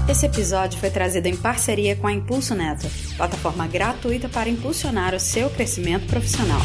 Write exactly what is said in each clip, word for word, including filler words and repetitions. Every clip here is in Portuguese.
Esse episódio foi trazido em parceria com a Impulso Neto, plataforma gratuita para impulsionar o seu crescimento profissional.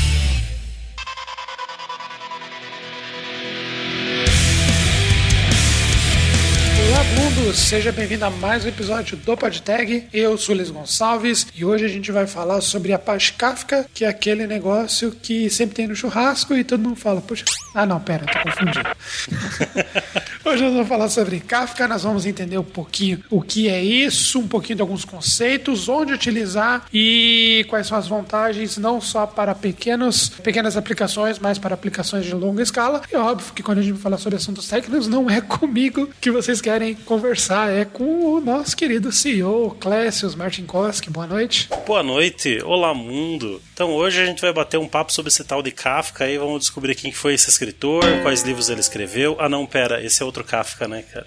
Olá, mundo! Seja bem-vindo a mais um episódio do PodTag. Eu sou o Luiz Gonçalves e hoje a gente vai falar sobre Apache Kafka, que é aquele negócio que sempre tem no churrasco e todo mundo fala, puxa... Ah, não, pera, tô confundido. Hoje nós vamos falar sobre Kafka, nós vamos entender um pouquinho o que é isso, um pouquinho de alguns conceitos, onde utilizar e quais são as vantagens, não só para pequenos, pequenas aplicações, mas para aplicações de longa escala. E óbvio que quando a gente fala sobre assuntos técnicos, não é comigo que vocês querem conversar, é com o nosso querido C E O, Clécius Martinkoski. Boa noite. Boa noite, olá mundo. Então hoje a gente vai bater um papo sobre esse tal de Kafka e vamos descobrir quem foi esse escritor, quais livros ele escreveu. Ah não, pera, esse é outro Kafka, né, cara?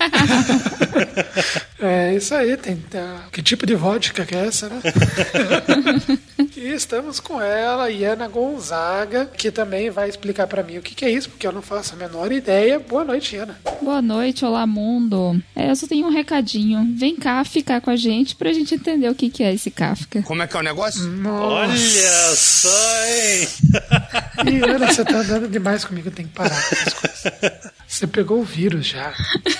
É isso aí, tem, tem, que tipo de vodka que é essa, né? E estamos com ela, Iana Gonzaga, que também vai explicar pra mim o que, que é isso, porque eu não faço a menor ideia. Boa noite, Iana. Boa noite, olá mundo. É, eu só tenho um recadinho. Vem cá ficar com a gente pra gente entender o que, que é esse Kafka. Como é que é o negócio? Nossa. Olha só, hein? Iana, você tá andando demais comigo, eu tenho que parar com essas coisas. Você pegou o vírus já.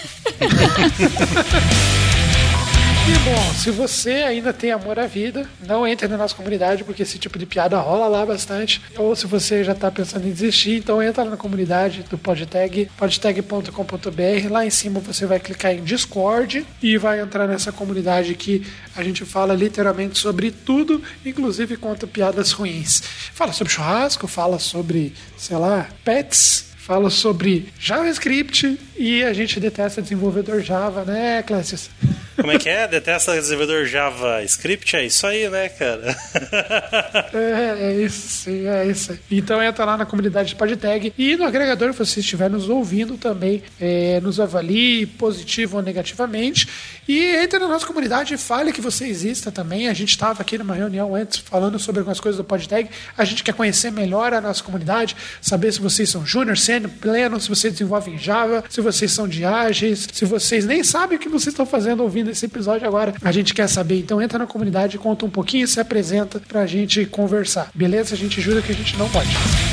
E bom, se você ainda tem amor à vida, não entre na nossa comunidade, porque esse tipo de piada rola lá bastante. Ou se você já está pensando em desistir, então entra na comunidade do PodTag, podtag ponto com ponto b r. Lá em cima você vai clicar em Discord e vai entrar nessa comunidade que a gente fala literalmente sobre tudo, inclusive conta piadas ruins. Fala sobre churrasco, fala sobre, sei lá, pets... Fala sobre JavaScript e a gente detesta desenvolvedor Java, né, Clécius? Como é que é? Detesta desenvolvedor JavaScript? É isso aí, né, cara? É, é isso, sim, é isso. Então entra lá na comunidade de PodTag e no agregador, se você estiver nos ouvindo também, é, nos avalie positivo ou negativamente. E entre na nossa comunidade e fale que você exista também. A gente estava aqui numa reunião antes falando sobre algumas coisas do PodTag. A gente quer conhecer melhor a nossa comunidade, saber se vocês são júnior, sênior, pleno, se vocês desenvolvem Java, se vocês são de ágeis, se vocês nem sabem o que vocês estão fazendo ouvindo esse episódio agora. A gente quer saber. Então entra na comunidade, conta um pouquinho e se apresenta pra gente conversar. Beleza? A gente jura que a gente não pode.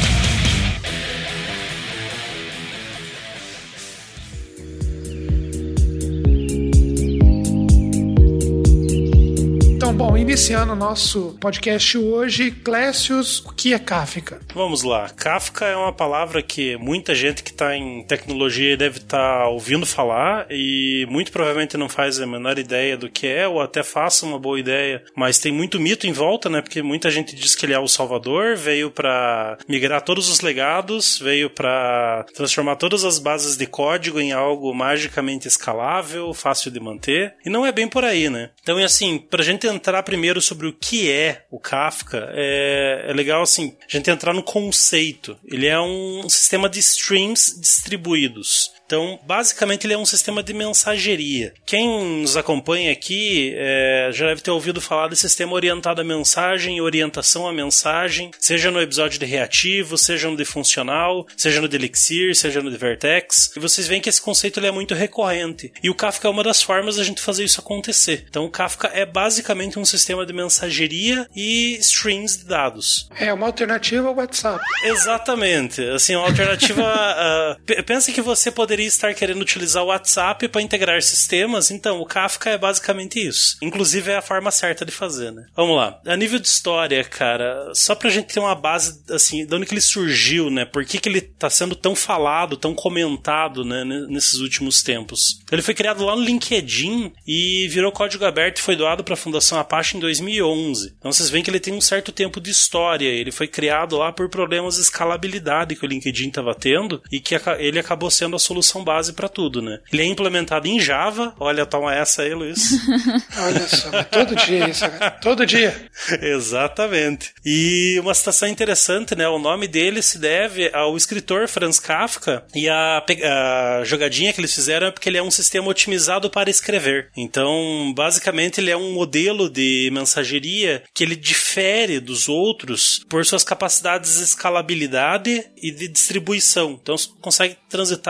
Bom, iniciando o nosso podcast hoje, Clécius, o que é Kafka? Vamos lá. Kafka é uma palavra que muita gente que está em tecnologia deve estar tá ouvindo falar e muito provavelmente não faz a menor ideia do que é, ou até faça uma boa ideia, mas tem muito mito em volta, né? Porque muita gente diz que ele é o salvador, veio para migrar todos os legados, veio para transformar todas as bases de código em algo magicamente escalável, fácil de manter, e não é bem por aí, né? Então, é assim, pra gente entrar primeiro sobre o que é o Kafka, é, é legal assim, a gente entrar no conceito. Ele é um sistema de streams distribuídos. Então, basicamente, ele é um sistema de mensageria. Quem nos acompanha aqui é, já deve ter ouvido falar de sistema orientado à mensagem e orientação à mensagem, seja no episódio de reativo, seja no de funcional, seja no de Elixir, seja no de Vertex. E vocês veem que esse conceito ele é muito recorrente. E o Kafka é uma das formas da gente fazer isso acontecer. Então, o Kafka é basicamente um sistema de mensageria e streams de dados. É uma alternativa ao WhatsApp. Exatamente. Assim, uma alternativa... uh, pensa que você poderia estar querendo utilizar o WhatsApp para integrar sistemas, então o Kafka é basicamente isso. Inclusive é a forma certa de fazer, né? Vamos lá. A nível de história, cara, só pra gente ter uma base, assim, de onde que ele surgiu, né? Por que que ele tá sendo tão falado, tão comentado, né, nesses últimos tempos? Ele foi criado lá no LinkedIn e virou código aberto e foi doado para a Fundação Apache em dois mil e onze. Então vocês veem que ele tem um certo tempo de história. Ele foi criado lá por problemas de escalabilidade que o LinkedIn estava tendo e que ele acabou sendo a solução base para tudo, né? Ele é implementado em Java. Olha, toma essa aí, Luiz. Olha só, todo dia isso, cara. Todo dia. Exatamente. E uma citação interessante, né? O nome dele se deve ao escritor Franz Kafka e a, a jogadinha que eles fizeram é porque ele é um sistema otimizado para escrever. Então, basicamente, ele é um modelo de mensageria que ele difere dos outros por suas capacidades de escalabilidade e de distribuição. Então, você consegue transitar aí milhões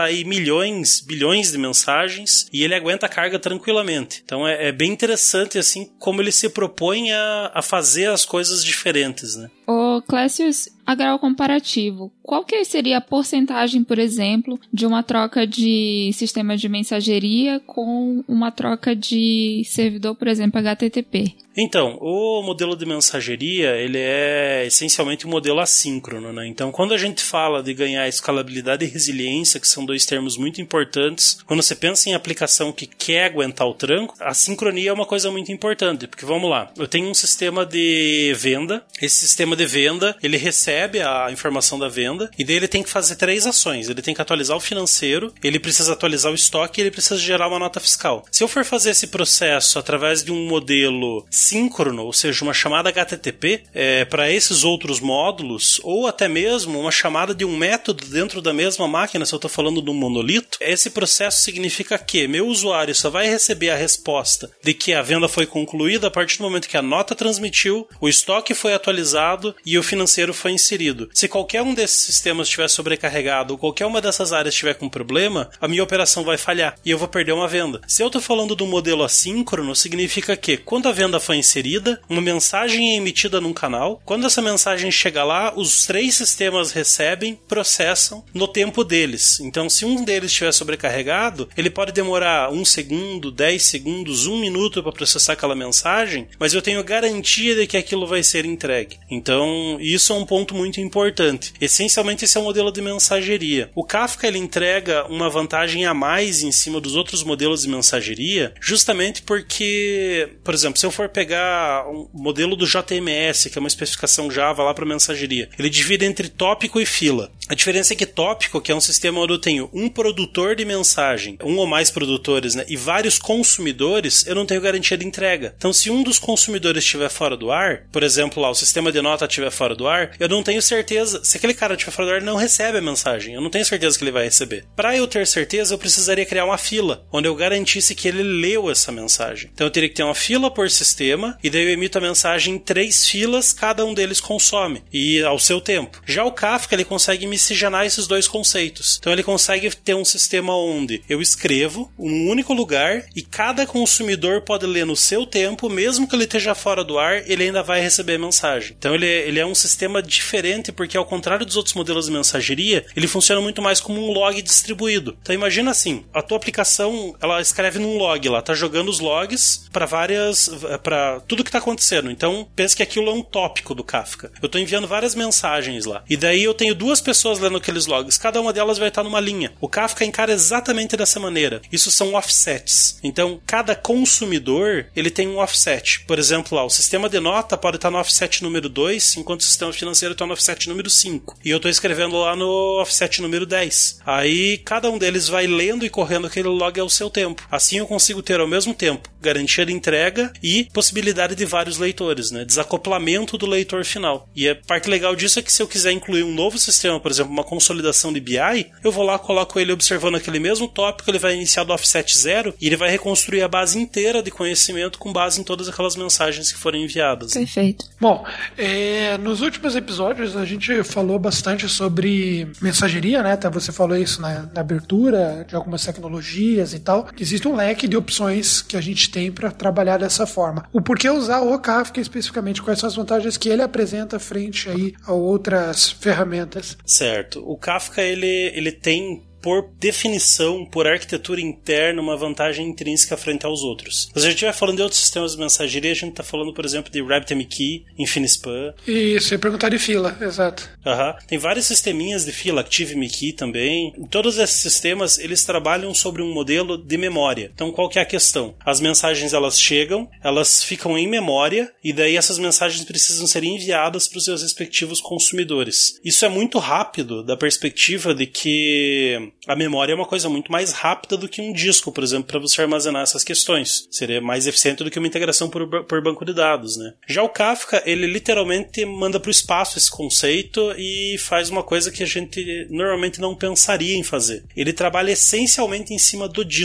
milhões, bilhões de mensagens e ele aguenta a carga tranquilamente. Então é, é bem interessante assim como ele se propõe a, a fazer as coisas diferentes, né? Ô, Clécius, a grau comparativo, qual que seria a porcentagem, por exemplo, de uma troca de sistema de mensageria com uma troca de servidor, por exemplo, H T T P? Então, o modelo de mensageria, ele é essencialmente um modelo assíncrono, né? Então, quando a gente fala de ganhar escalabilidade e resiliência, que são dois termos muito importantes, quando você pensa em aplicação que quer aguentar o tranco, a sincronia é uma coisa muito importante, porque vamos lá, eu tenho um sistema de venda, esse sistema de venda, ele recebe a informação da venda, e daí ele tem que fazer três ações, ele tem que atualizar o financeiro, ele precisa atualizar o estoque e ele precisa gerar uma nota fiscal. Se eu for fazer esse processo através de um modelo síncrono, ou seja, uma chamada H T T P, é, para esses outros módulos, ou até mesmo uma chamada de um método dentro da mesma máquina, se eu estou falando de um monolito, esse processo significa que meu usuário só vai receber a resposta de que a venda foi concluída a partir do momento que a nota transmitiu, o estoque foi atualizado e o financeiro foi inserido. Se qualquer um desses sistemas estiver sobrecarregado ou qualquer uma dessas áreas estiver com problema, a minha operação vai falhar e eu vou perder uma venda. Se eu estou falando de um modelo assíncrono, significa que quando a venda foi inserida, uma mensagem é emitida num canal, quando essa mensagem chega lá, os três sistemas recebem, processam no tempo deles. Então, se um deles estiver sobrecarregado, ele pode demorar um segundo, dez segundos, um minuto para processar aquela mensagem, mas eu tenho garantia de que aquilo vai ser entregue. Então, isso é um ponto muito importante. Essencialmente, esse é o modelo de mensageria. O Kafka, ele entrega uma vantagem a mais em cima dos outros modelos de mensageria, justamente porque, por exemplo, se eu for pegar um modelo do J M S, que é uma especificação Java lá para mensageria, ele divide entre tópico e fila. A diferença é que tópico, que é um sistema onde eu tenho um produtor de mensagem, um ou mais produtores, né, e vários consumidores, eu não tenho garantia de entrega. Então, se um dos consumidores estiver fora do ar, por exemplo, lá, o sistema de nota estiver fora do ar, eu não tenho certeza, se aquele cara estiver fora do ar, ele não recebe a mensagem, eu não tenho certeza que ele vai receber. Para eu ter certeza, eu precisaria criar uma fila, onde eu garantisse que ele leu essa mensagem. Então, eu teria que ter uma fila por sistema, e daí eu emito a mensagem em três filas, cada um deles consome, e ao seu tempo. Já o Kafka, ele consegue miscigenar esses dois conceitos. Então, ele consegue ter um sistema onde eu escrevo um único lugar, e cada consumidor pode ler no seu tempo, mesmo que ele esteja fora do ar, ele ainda vai receber a mensagem. Então, ele, ele é um sistema diferente, porque ao contrário dos outros modelos de mensageria, ele funciona muito mais como um log distribuído. Então, imagina assim, a tua aplicação, ela escreve num log lá, tá jogando os logs para várias, para tudo que tá acontecendo. Então, pensa que aquilo é um tópico do Kafka. Eu tô enviando várias mensagens lá. E daí eu tenho duas pessoas lendo aqueles logs. Cada uma delas vai estar numa linha. O Kafka encara exatamente dessa maneira. Isso são offsets. Então, cada consumidor, ele tem um offset. Por exemplo, lá, o sistema de nota pode estar no offset número dois, enquanto o sistema financeiro está no offset número cinco. E eu estou escrevendo lá no offset número dez. Aí, cada um deles vai lendo e correndo aquele log ao seu tempo. Assim eu consigo ter ao mesmo tempo garantia de entrega e possibilidade de vários leitores, né? Desacoplamento do leitor final. E a parte legal disso é que se eu quiser incluir um novo sistema, por exemplo, uma consolidação de B I, eu vou lá, coloco ele observando aquele mesmo tópico, ele vai iniciar do offset zero e ele vai reconstruir a base inteira de conhecimento com base em todas aquelas mensagens que forem enviadas. Perfeito. Bom, é, nos últimos episódios a gente falou bastante sobre mensageria, né? Até você falou isso na, na abertura de algumas tecnologias e tal. Existe um leque de opções que a gente tem para trabalhar dessa forma. O porquê usar o Kafka especificamente, quais são as vantagens que ele apresenta frente aí a outras ferramentas? Certo. O Kafka, ele, ele tem, por definição, por arquitetura interna, uma vantagem intrínseca frente aos outros. Se a gente estiver falando de outros sistemas de mensageria, a gente está falando, por exemplo, de RabbitMQ, InfiniSpan. Isso, eu ia perguntar de fila, exato. Uhum. Tem vários sisteminhas de fila, ActiveMQ também. Todos esses sistemas, eles trabalham sobre um modelo de memória. Então, qual que é a questão? As mensagens, elas chegam, elas ficam em memória, e daí essas mensagens precisam ser enviadas para os seus respectivos consumidores. Isso é muito rápido, da perspectiva de que a memória é uma coisa muito mais rápida do que um disco, por exemplo, para você armazenar essas questões. Seria mais eficiente do que uma integração por, por banco de dados, né? Já o Kafka, ele literalmente manda para o espaço esse conceito e faz uma coisa que a gente normalmente não pensaria em fazer. Ele trabalha essencialmente em cima do disco.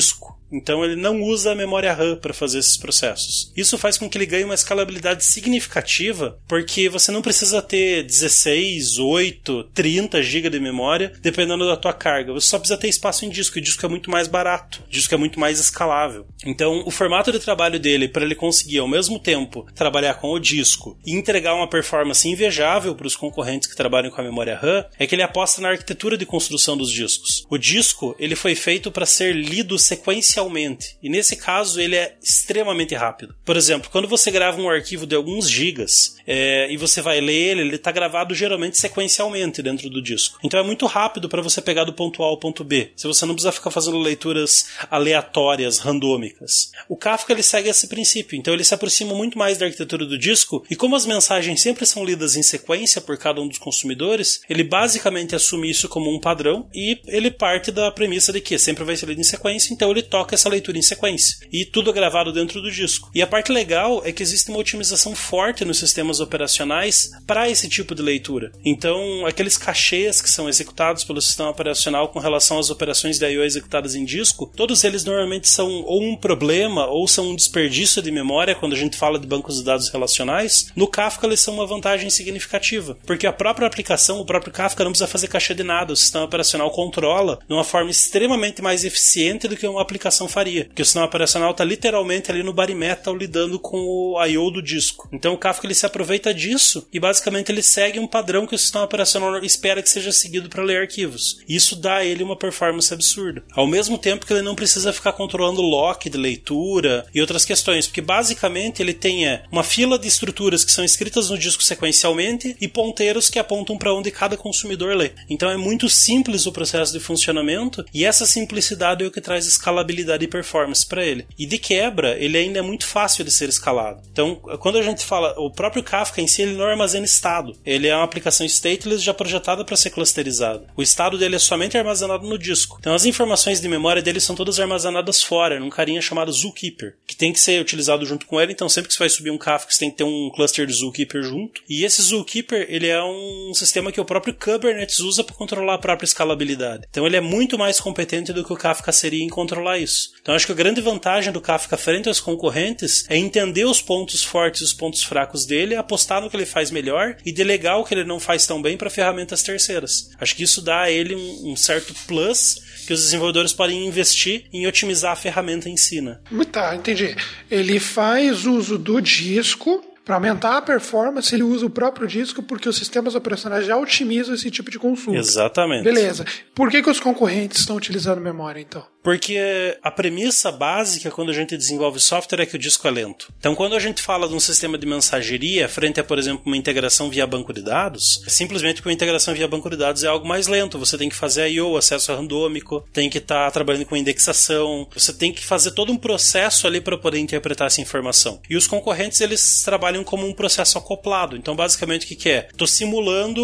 Então ele não usa a memória RAM para fazer esses processos. Isso faz com que ele ganhe uma escalabilidade significativa, porque você não precisa ter dezesseis, oito, trinta gigas de memória, dependendo da tua carga. Você só precisa ter espaço em disco, e o disco é muito mais barato, o disco é muito mais escalável. Então o formato de trabalho dele, para ele conseguir ao mesmo tempo trabalhar com o disco e entregar uma performance invejável para os concorrentes que trabalham com a memória RAM, é que ele aposta na arquitetura de construção dos discos. O disco ele foi feito para ser lido sequencialmente, e nesse caso ele é extremamente rápido. Por exemplo, quando você grava um arquivo de alguns gigas é, e você vai ler ele, ele está gravado geralmente sequencialmente dentro do disco. Então é muito rápido para você pegar do ponto A ao ponto B, se você não precisa ficar fazendo leituras aleatórias, randômicas. O Kafka ele segue esse princípio, então ele se aproxima muito mais da arquitetura do disco, e como as mensagens sempre são lidas em sequência por cada um dos consumidores, ele basicamente assume isso como um padrão, e ele parte da premissa de que sempre vai ser lido em sequência, então ele toca essa leitura em sequência. E tudo é gravado dentro do disco. E a parte legal é que existe uma otimização forte nos sistemas operacionais para esse tipo de leitura. Então, aqueles cachês que são executados pelo sistema operacional com relação às operações de I O executadas em disco, todos eles normalmente são ou um problema ou são um desperdício de memória quando a gente fala de bancos de dados relacionais. No Kafka eles são uma vantagem significativa, porque a própria aplicação, o próprio Kafka não precisa fazer cachê de nada, o sistema operacional controla de uma forma extremamente mais eficiente do que uma aplicação faria, porque o sistema operacional está literalmente ali no bare metal lidando com o I O do disco. Então o Kafka ele se aproveita disso e basicamente ele segue um padrão que o sistema operacional espera que seja seguido para ler arquivos. Isso dá a ele uma performance absurda. Ao mesmo tempo que ele não precisa ficar controlando lock de leitura e outras questões, porque basicamente ele tem é, uma fila de estruturas que são escritas no disco sequencialmente e ponteiros que apontam para onde cada consumidor lê. Então é muito simples o processo de funcionamento, e essa simplicidade é o que traz escalabilidade e performance para ele. E de quebra, ele ainda é muito fácil de ser escalado. Então, quando a gente fala, o próprio Kafka em si, ele não armazena estado. Ele é uma aplicação stateless já projetada para ser clusterizada. O estado dele é somente armazenado no disco. Então, as informações de memória dele são todas armazenadas fora, num carinha chamado Zookeeper, que tem que ser utilizado junto com ele. Então, sempre que você vai subir um Kafka, você tem que ter um cluster de Zookeeper junto. E esse Zookeeper, ele é um sistema que o próprio Kubernetes usa para controlar a própria escalabilidade. Então, ele é muito mais competente do que o Kafka seria em controlar isso. Então, acho que a grande vantagem do Kafka frente aos concorrentes é entender os pontos fortes e os pontos fracos dele, apostar no que ele faz melhor e delegar o que ele não faz tão bem para ferramentas terceiras. Acho que isso dá a ele um, um certo plus que os desenvolvedores podem investir em otimizar a ferramenta em si, né? Tá, entendi. Ele faz uso do disco. Para aumentar a performance, ele usa o próprio disco porque os sistemas operacionais já otimizam esse tipo de consulta. Exatamente. Beleza. Por que, que os concorrentes estão utilizando memória, então? Porque a premissa básica quando a gente desenvolve software é que o disco é lento. Então, quando a gente fala de um sistema de mensageria frente a, por exemplo, uma integração via banco de dados, é simplesmente porque uma integração via banco de dados é algo mais lento. Você tem que fazer I O, acesso randômico, tem que estar tá trabalhando com indexação, você tem que fazer todo um processo ali para poder interpretar essa informação. E os concorrentes, eles trabalham como um processo acoplado. Então, basicamente, o que, que é? Estou simulando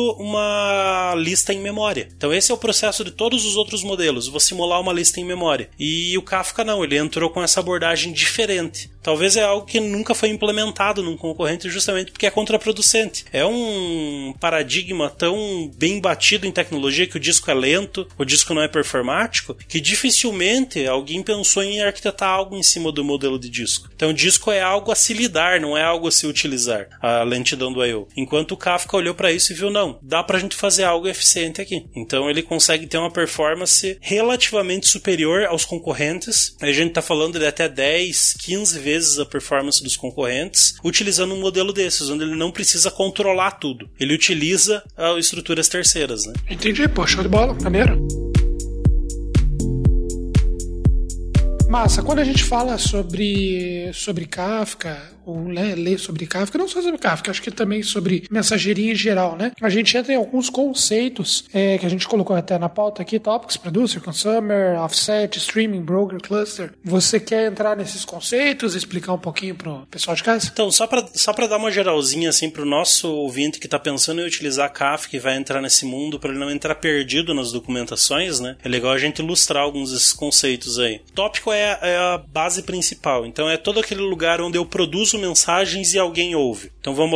uma lista em memória. Então, esse é o processo de todos os outros modelos. Vou simular uma lista em memória. E o Kafka não, ele entrou com essa abordagem diferente. Talvez é algo que nunca foi implementado num concorrente justamente porque é contraproducente. É um paradigma tão bem batido em tecnologia que o disco é lento, o disco não é performático, que dificilmente alguém pensou em arquitetar algo em cima do modelo de disco. Então o disco é algo a se lidar, não é algo a se utilizar, a lentidão do I O. Enquanto o Kafka olhou para isso e viu, não, dá pra gente fazer algo eficiente aqui. Então ele consegue ter uma performance relativamente superior aos concorrentes. A gente tá falando de até dez, quinze vezes vezes a performance dos concorrentes, utilizando um modelo desses, onde ele não precisa controlar tudo. Ele utiliza uh, estruturas terceiras, né? Entendi, pô, show de bola, maneiro. Massa, quando a gente fala sobre, sobre Kafka, ou né, lê sobre Kafka, não só sobre Kafka, acho que também sobre mensageria em geral, né? A gente entra em alguns conceitos é, que a gente colocou até na pauta aqui, Topics, Producer, Consumer, Offset, Streaming, Broker, Cluster. Você quer entrar nesses conceitos e explicar um pouquinho pro pessoal de casa? Então, só para só para dar uma geralzinha assim pro nosso ouvinte que tá pensando em utilizar Kafka e vai entrar nesse mundo, para ele não entrar perdido nas documentações, né? É legal a gente ilustrar alguns desses conceitos aí. Tópico é é a base principal. Então é todo aquele lugar onde eu produzo mensagens e alguém ouve. Então vamos lá.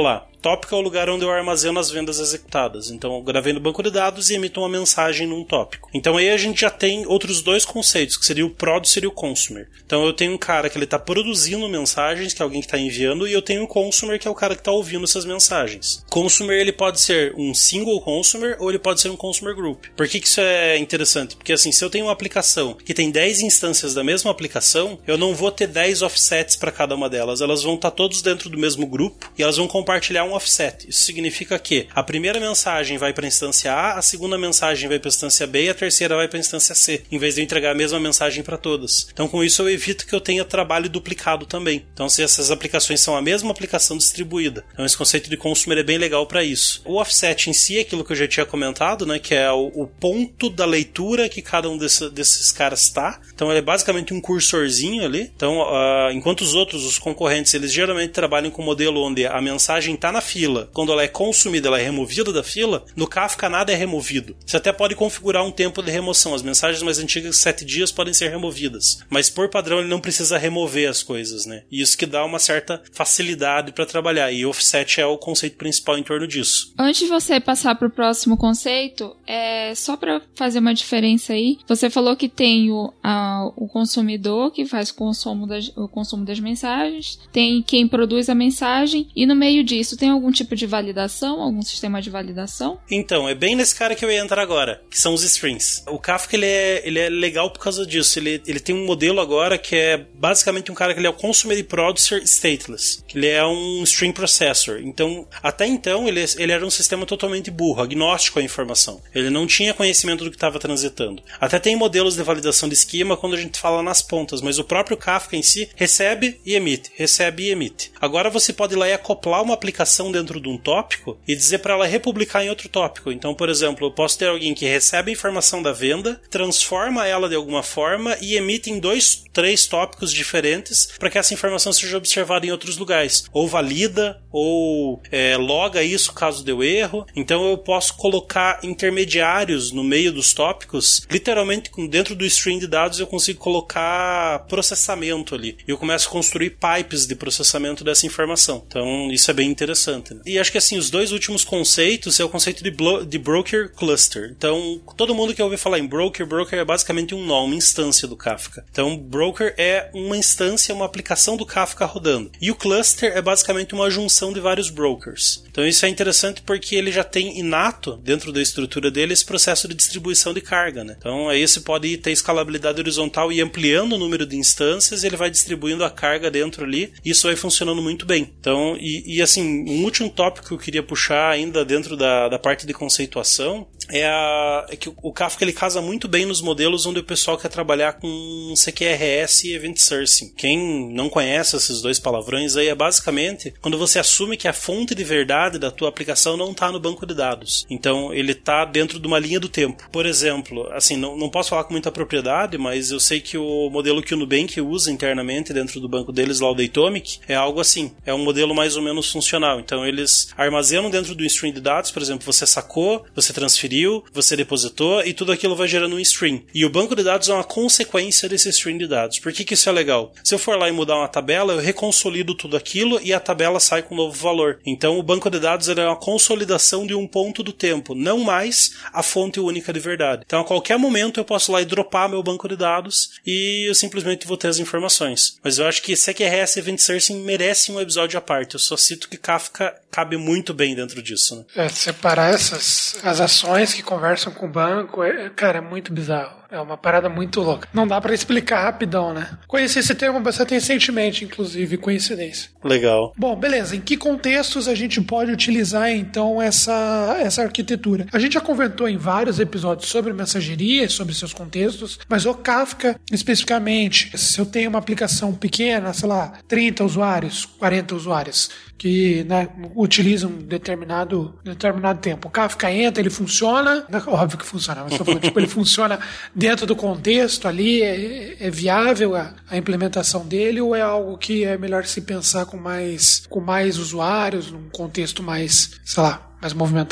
tópico é o lugar onde eu armazeno as vendas executadas. Então eu gravei no banco de dados e emito uma mensagem num tópico. Então aí a gente já tem outros dois conceitos, que seria o producer e o consumer. Então eu tenho um cara que ele está produzindo mensagens, que é alguém que está enviando, e eu tenho um consumer, que é o cara que está ouvindo essas mensagens. Consumer, ele pode ser um single consumer ou ele pode ser um consumer group. Por que que isso é interessante? Porque assim, se eu tenho uma aplicação que tem dez instâncias da mesma aplicação, eu não vou ter dez offsets para cada uma delas. Elas vão estar todos dentro do mesmo grupo e elas vão compartilhar um offset. Isso significa que a primeira mensagem vai para a instância A, a segunda mensagem vai para a instância B e a terceira vai para a instância C, em vez de eu entregar a mesma mensagem para todas. Então com isso eu evito que eu tenha trabalho duplicado também. Então se essas aplicações são a mesma aplicação distribuída. Então esse conceito de consumer é bem legal para isso. O offset em si é aquilo que eu já tinha comentado, né, que é o, o ponto da leitura que cada um desse, desses caras está. Então ele é basicamente um cursorzinho ali. Então uh, enquanto os outros, os concorrentes, eles geralmente trabalham com um modelo onde a mensagem está na fila. Quando ela é consumida, ela é removida da fila. No Kafka nada é removido. Você até pode configurar um tempo de remoção. As mensagens mais antigas, sete dias, podem ser removidas. Mas por padrão ele não precisa remover as coisas, né? E isso que dá uma certa facilidade para trabalhar. E offset é o conceito principal em torno disso. Antes de você passar para o próximo conceito, é só para fazer uma diferença aí, você falou que tem o, a, o consumidor que faz o consumo, das, o consumo das mensagens, tem quem produz a mensagem, e no meio disso tem algum tipo de validação, algum sistema de validação? Então, é bem nesse cara que eu ia entrar agora, que são os strings. O Kafka ele é, ele é legal por causa disso. Ele, ele tem um modelo agora que é basicamente um cara que ele é o consumer e producer stateless, que ele é um string processor. Então, até então, ele, ele era um sistema totalmente burro, agnóstico à informação. Ele não tinha conhecimento do que estava transitando. Até tem modelos de validação de esquema quando a gente fala nas pontas, mas o próprio Kafka em si recebe e emite, recebe e emite. Agora você pode ir lá e acoplar uma aplicação dentro de um tópico e dizer para ela republicar em outro tópico. Então, por exemplo, eu posso ter alguém que recebe a informação da venda, transforma ela de alguma forma e emite em dois, três tópicos diferentes para que essa informação seja observada em outros lugares. Ou valida, ou é, loga isso caso deu erro. Então eu posso colocar intermediários no meio dos tópicos. Literalmente, dentro do string de dados eu consigo colocar processamento ali. E eu começo a construir pipes de processamento dessa informação. Então isso é bem interessante, né? E acho que assim, os dois últimos conceitos é o conceito de, blo- de broker cluster. Então todo mundo que ouve falar em broker, broker é basicamente um nó, uma instância do Kafka. Então broker é uma instância, uma aplicação do Kafka rodando. E o cluster é basicamente uma junção de vários brokers. Então isso é interessante porque ele já tem inato dentro da estrutura dele esse processo de distribuição de carga, né? Então aí você pode ter escalabilidade horizontal e ampliando o número de instâncias, ele vai distribuindo a carga dentro ali, e isso vai funcionando muito bem. Então, e, e assim, um último tópico que eu queria puxar ainda dentro da, da parte de conceituação é, a, é que o Kafka ele casa muito bem nos modelos onde o pessoal quer trabalhar com C Q R S e Event Sourcing. Quem não conhece esses dois palavrões aí é basicamente quando você assume que a fonte de verdade da tua aplicação não está no banco de dados. Então ele está dentro de uma linha do tempo. Por exemplo, assim, não, não posso falar com muita propriedade, mas eu sei que o modelo que o Nubank usa internamente dentro do banco deles, lá o Datomic, é algo assim. É um modelo mais ou menos funcional. Então eles armazenam dentro do string de dados, por exemplo, você sacou, você transferiu, você depositou e tudo aquilo vai gerando um string. E o banco de dados é uma consequência desse string de dados. Por que que isso é legal? Se eu for lá e mudar uma tabela, eu reconsolido tudo aquilo e a tabela sai com um novo valor. Então o banco de dados é uma consolidação de um ponto do tempo, não mais a fonte única de verdade. Então a qualquer momento eu posso ir lá e dropar meu banco de dados e eu simplesmente vou ter as informações. Mas eu acho que C Q R S e Event Sourcing merece um episódio à parte. Eu só cito que Kafka cabe muito bem dentro disso, né? É, separar essas as ações que conversam com o banco, é, cara, é muito bizarro. É uma parada muito louca. Não dá pra explicar rapidão, né? Conheci esse termo bastante recentemente, inclusive, coincidência. Legal. Bom, beleza. Em que contextos a gente pode utilizar, então, essa, essa arquitetura? A gente já comentou em vários episódios sobre mensageria, sobre seus contextos, mas o Kafka, especificamente, se eu tenho uma aplicação pequena, sei lá, trinta usuários, quarenta usuários, que, né, utilizam um determinado, determinado tempo. O Kafka entra, ele funciona, óbvio que funciona, mas tô falando, tipo, ele funciona dentro do contexto ali, é, é viável a, a implementação dele, ou é algo que é melhor se pensar com mais, com mais usuários, num contexto mais, sei lá, mais movimentado?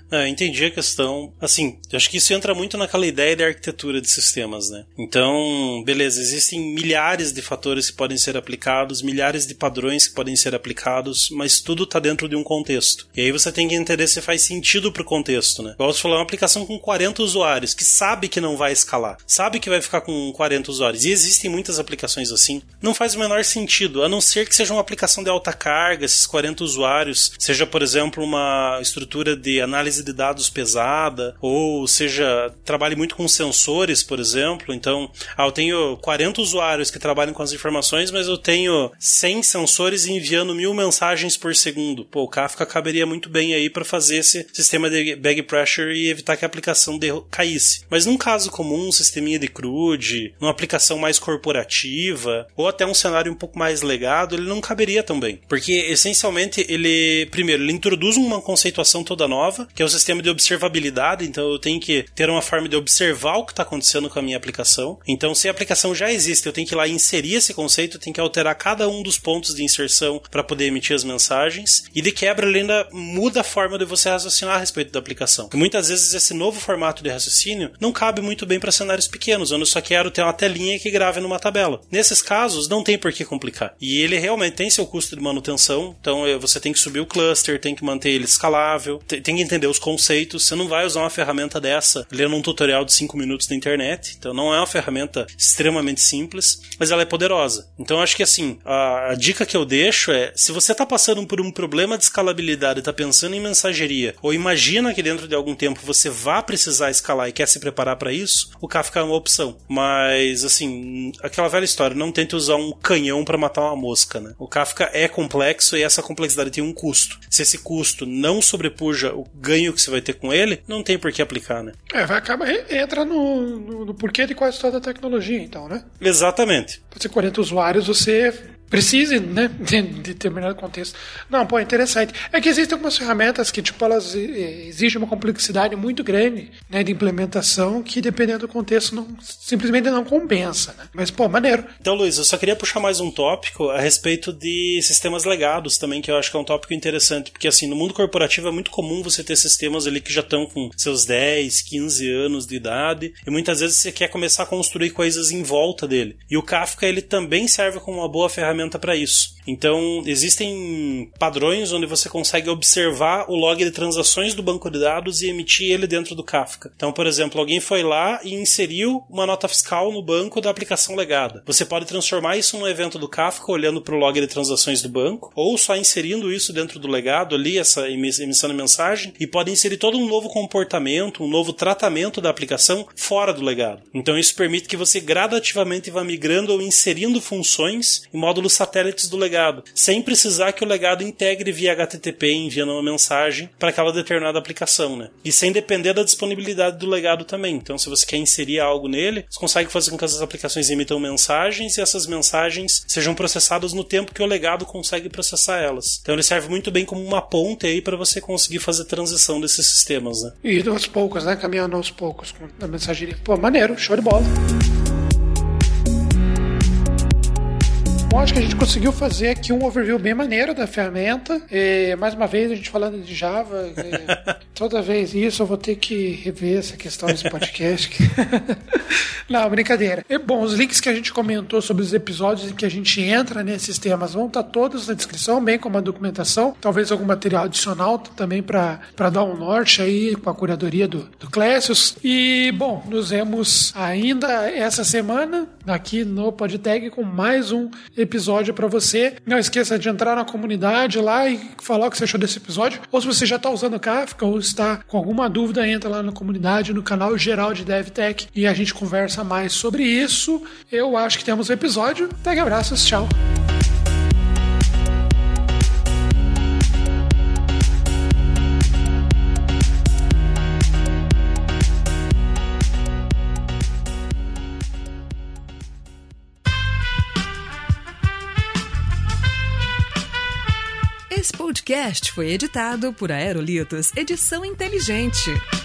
Ah, entendi a questão. Assim, eu acho que isso entra muito naquela ideia de arquitetura de sistemas, né? Então, beleza, existem milhares de fatores que podem ser aplicados, milhares de padrões que podem ser aplicados, mas tudo está dentro de um contexto. E aí você tem que entender se faz sentido pro contexto, né? Igual você falou, é uma aplicação com quarenta usuários, que sabe que não vai escalar, sabe que vai ficar com quarenta usuários. E existem muitas aplicações assim. Não faz o menor sentido, a não ser que seja uma aplicação de alta carga, esses quarenta usuários, seja, por exemplo, uma estrutura de análise de dados pesada, ou seja, trabalhe muito com sensores, por exemplo. Então, ah, eu tenho quarenta usuários que trabalham com as informações, mas eu tenho cem sensores enviando mil mensagens por segundo. Pô, o Kafka caberia muito bem aí para fazer esse sistema de bag pressure e evitar que a aplicação de... caísse. Mas num caso comum, um sisteminha de CRUD, numa aplicação mais corporativa, ou até um cenário um pouco mais legado, ele não caberia tão bem. Porque, essencialmente, ele, primeiro, ele introduz uma conceituação toda nova, que é o sistema de observabilidade. Então eu tenho que ter uma forma de observar o que está acontecendo com a minha aplicação. Então, se a aplicação já existe, eu tenho que ir lá e inserir esse conceito, eu tenho que alterar cada um dos pontos de inserção para poder emitir as mensagens. E de quebra, ele ainda muda a forma de você raciocinar a respeito da aplicação. Porque muitas vezes esse novo formato de raciocínio não cabe muito bem para cenários pequenos, onde eu só quero ter uma telinha que grave numa tabela. Nesses casos, não tem por que complicar. E ele realmente tem seu custo de manutenção, então você tem que subir o cluster, tem que manter ele escalável, tem que entender os conceitos. Você não vai usar uma ferramenta dessa lendo um tutorial de cinco minutos na internet, então não é uma ferramenta extremamente simples, mas ela é poderosa. Então eu acho que assim, a, a dica que eu deixo é, se você está passando por um problema de escalabilidade e está pensando em mensageria, ou imagina que dentro de algum tempo você vá precisar escalar e quer se preparar para isso, o Kafka é uma opção. Mas assim, aquela velha história, não tente usar um canhão para matar uma mosca, né? O Kafka é complexo e essa complexidade tem um custo. Se esse custo não sobrepuja o ganho que você vai ter com ele, não tem por que aplicar, né? É, vai acabar, entra no, no, no porquê de quase toda a tecnologia, então, né? Exatamente. Pode ser quarenta usuários, você precise, né, de determinado contexto. Não, pô, é interessante. É que existem algumas ferramentas que, tipo, elas exigem uma complexidade muito grande, né, de implementação, que dependendo do contexto não, simplesmente não compensa, né? Mas, pô, maneiro. Então, Luiz, eu só queria puxar mais um tópico a respeito de sistemas legados também, que eu acho que é um tópico interessante, porque, assim, no mundo corporativo é muito comum você ter sistemas ali que já estão com seus dez, quinze anos de idade, e muitas vezes você quer começar a construir coisas em volta dele. E o Kafka, ele também serve como uma boa ferramenta para isso. Então, existem padrões onde você consegue observar o log de transações do banco de dados e emitir ele dentro do Kafka. Então, por exemplo, alguém foi lá e inseriu uma nota fiscal no banco da aplicação legada. Você pode transformar isso num evento do Kafka olhando para o log de transações do banco, ou só inserindo isso dentro do legado ali, essa emissão de mensagem, e pode inserir todo um novo comportamento, um novo tratamento da aplicação fora do legado. Então, isso permite que você gradativamente vá migrando ou inserindo funções em módulos satélites do legado, sem precisar que o legado integre via H T T P enviando uma mensagem para aquela determinada aplicação, né? E sem depender da disponibilidade do legado também. Então, se você quer inserir algo nele, você consegue fazer com que essas aplicações emitam mensagens e essas mensagens sejam processadas no tempo que o legado consegue processar elas. Então, ele serve muito bem como uma ponte aí para você conseguir fazer transição desses sistemas, né? E aos poucos, né? Caminhando aos poucos com a mensageria. Pô, maneiro, show de bola. Bom, acho que a gente conseguiu fazer aqui um overview bem maneiro da ferramenta. E, mais uma vez, a gente falando de Java. E, toda vez isso, eu vou ter que rever essa questão desse podcast. Não, brincadeira. E, bom, os links que a gente comentou sobre os episódios em que a gente entra nesses temas vão estar todos na descrição, bem como a documentação. Talvez algum material adicional também para dar um norte aí com a curadoria do, do Clécius. E, bom, nos vemos ainda essa semana aqui no PodTag com mais um episódio para você. Não esqueça de entrar na comunidade lá e falar o que você achou desse episódio. Ou se você já está usando Kafka ou está com alguma dúvida, entra lá na comunidade, no canal geral de DevTech e a gente conversa mais sobre isso. Eu acho que temos um episódio. Tag abraços, tchau. Esse podcast foi editado por Aerolitos Edição Inteligente.